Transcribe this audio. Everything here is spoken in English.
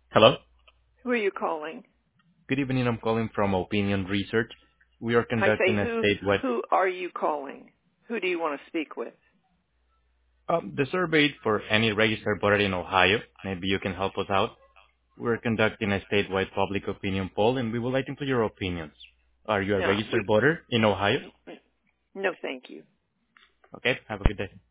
Hello. Who are you calling? Good evening. I'm calling from Opinion Research. We are I say conducting a statewide who are you calling? Who do you want to speak with? the survey for any registered voter in Ohio. Maybe you can help us out. We're conducting a statewide public opinion poll, and we would like to include your opinions. Are you a No, registered voter in Ohio? no, thank you. Okay. Have a good day.